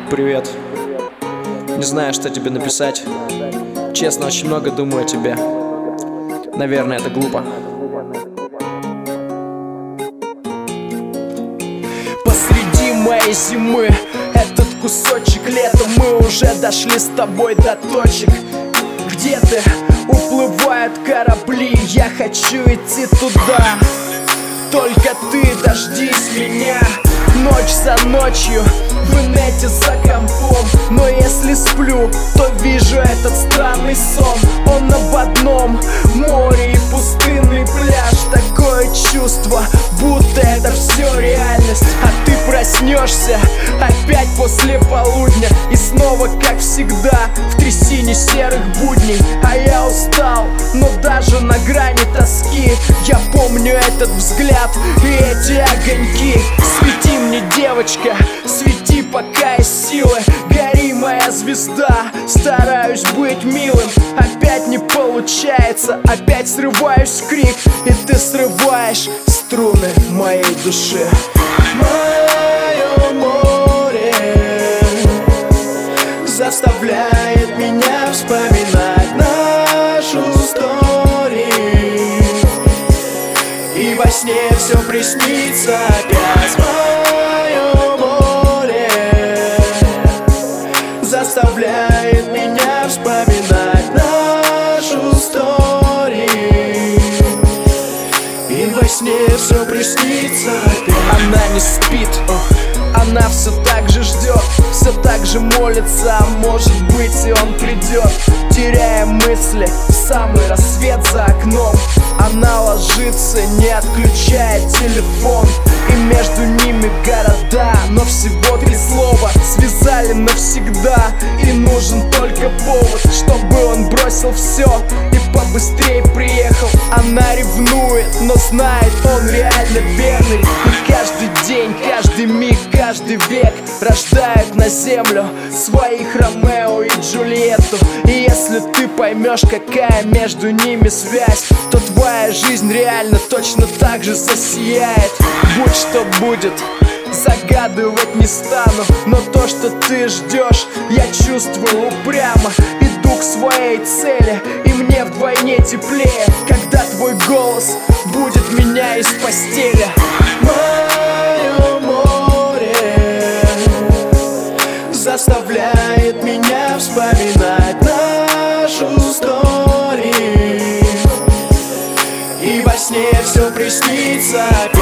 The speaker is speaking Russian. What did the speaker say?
Привет. Не знаю, что тебе написать. Честно, очень много думаю о тебе. Наверное, это глупо. Посреди моей зимы этот кусочек лета, мы уже дошли с тобой до точек, где ты уплывают корабли. Я хочу идти туда, только ты дождись меня. Ночь за ночью, в инете за компом. Но если сплю, то вижу этот странный сон. Он об одном море и пустынный пляж. Такое чувство, будто это все реальность. А ты проснешься опять после полудня, и снова, как всегда, в трясине серых будней. А я устал, но даже на грани тоски я помню этот взгляд и эти огоньки. Свети мне, девочка, свети, пока есть силы. Гори, моя звезда, стараюсь быть милым. Опять не получается, опять срываюсь в крик, и ты срываешь струны моей души. Мое море заставляет меня вспоминать нашу историю, и во сне все приснится опять. Мое море заставляет меня вспоминать нашу историю, и во сне все приснится опять. Она не спит, она все так же ждет, все так же молится, а может быть и он придет. Теряя мысли, в самый рассвет за окном, она ложится, не отключая телефон. И между ними города, но всего 3 слова связали навсегда. И нужен только повод, чтобы он бросил все и побыстрее приехал. Она ревнует, но знает, он реально верный. И каждый день, каждый миг, каждый век рождают на землю своих Ромео и Джульетту. И если ты поймешь, какая между ними связь, то твоя жизнь реально точно так же засияет. Будь что будет, загадывать не стану, но то, что ты ждешь, я чувствую упрямо. Иду к своей цели, и мне вдвойне теплее, когда твой голос будет меня из постели. Мое море заставляет меня вспоминать нашу историю, и во сне все приснится.